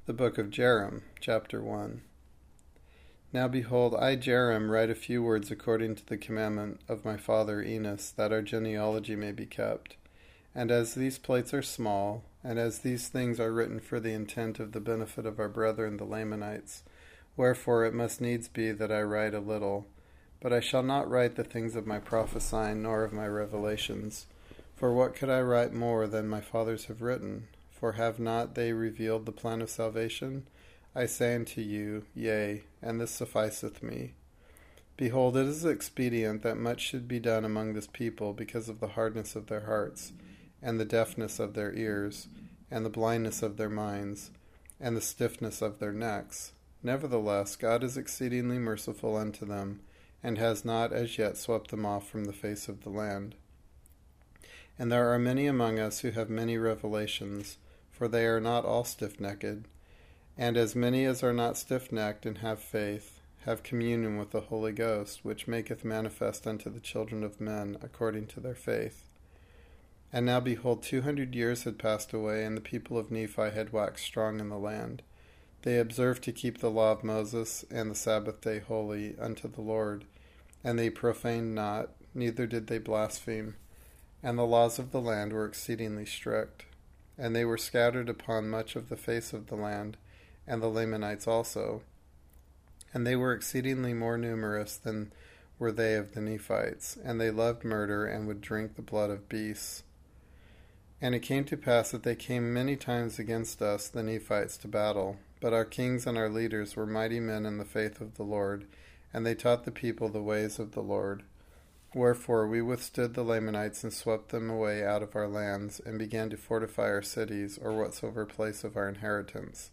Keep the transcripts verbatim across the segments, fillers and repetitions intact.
The Book of Jerem, Chapter one. Now behold, I Jerem write a few words according to the commandment of my father Enos, that our genealogy may be kept. And as these plates are small, and as these things are written for the intent of the benefit of our brethren the Lamanites, wherefore it must needs be that I write a little. But I shall not write the things of my prophesying, nor of my revelations. For what could I write more than my fathers have written? For have not they revealed the plan of salvation? I say unto you, yea, and this sufficeth me. Behold, it is expedient that much should be done among this people, because of the hardness of their hearts, and the deafness of their ears, and the blindness of their minds, and the stiffness of their necks. Nevertheless, God is exceedingly merciful unto them, and has not as yet swept them off from the face of the land. And there are many among us who have many revelations, for they are not all stiff-necked. And as many as are not stiff-necked and have faith, have communion with the Holy Ghost, which maketh manifest unto the children of men according to their faith. And now behold, two hundred years had passed away, and the people of Nephi had waxed strong in the land. They observed to keep the law of Moses and the Sabbath day holy unto the Lord, and they profaned not, neither did they blaspheme. And the laws of the land were exceedingly strict. And they were scattered upon much of the face of the land, and the Lamanites also. And they were exceedingly more numerous than were they of the Nephites, and they loved murder, and would drink the blood of beasts. And it came to pass that they came many times against us, the Nephites, to battle. But our kings and our leaders were mighty men in the faith of the Lord, and they taught the people the ways of the Lord. Wherefore we withstood the Lamanites, and swept them away out of our lands, and began to fortify our cities, or whatsoever place of our inheritance.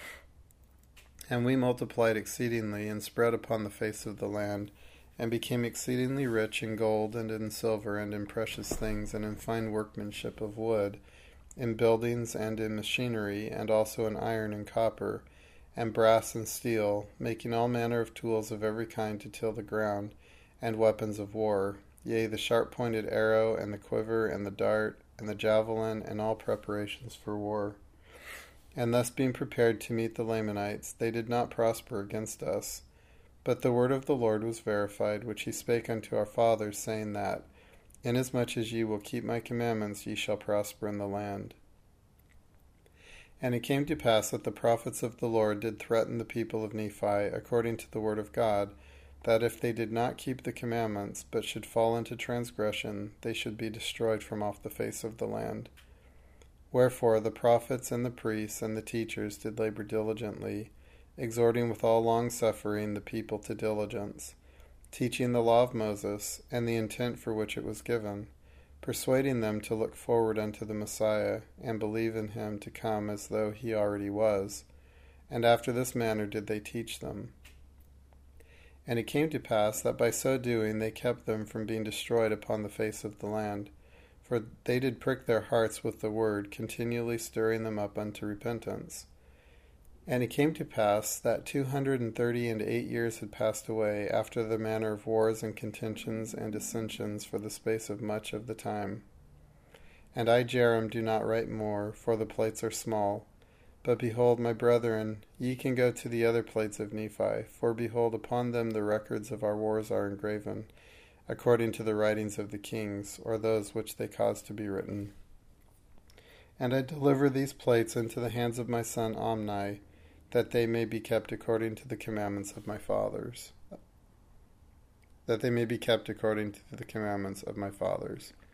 And we multiplied exceedingly, and spread upon the face of the land, and became exceedingly rich in gold, and in silver, and in precious things, and in fine workmanship of wood, in buildings, and in machinery, and also in iron and copper, and brass and steel, making all manner of tools of every kind to till the ground, and weapons of war, yea, the sharp-pointed arrow, and the quiver, and the dart, and the javelin, and all preparations for war. And thus being prepared to meet the Lamanites, they did not prosper against us. But the word of the Lord was verified, which he spake unto our fathers, saying that, Inasmuch as ye will keep my commandments, ye shall prosper in the land. And it came to pass that the prophets of the Lord did threaten the people of Nephi, according to the word of God, that if they did not keep the commandments, but should fall into transgression, they should be destroyed from off the face of the land. Wherefore the prophets and the priests and the teachers did labor diligently, exhorting with all longsuffering the people to diligence, teaching the law of Moses, and the intent for which it was given, persuading them to look forward unto the Messiah, and believe in him to come as though he already was. And after this manner did they teach them. And it came to pass that by so doing they kept them from being destroyed upon the face of the land. For they did prick their hearts with the word, continually stirring them up unto repentance. And it came to pass that two hundred and thirty and eight years had passed away, after the manner of wars and contentions and dissensions, for the space of much of the time. And I Jerem do not write more, for the plates are small. But behold, my brethren, ye can go to the other plates of Nephi, for behold, upon them the records of our wars are engraven, according to the writings of the kings, or those which they caused to be written. And I deliver these plates into the hands of my son Omni, that they may be kept according to the commandments of my fathers. That they may be kept according to the commandments of my fathers.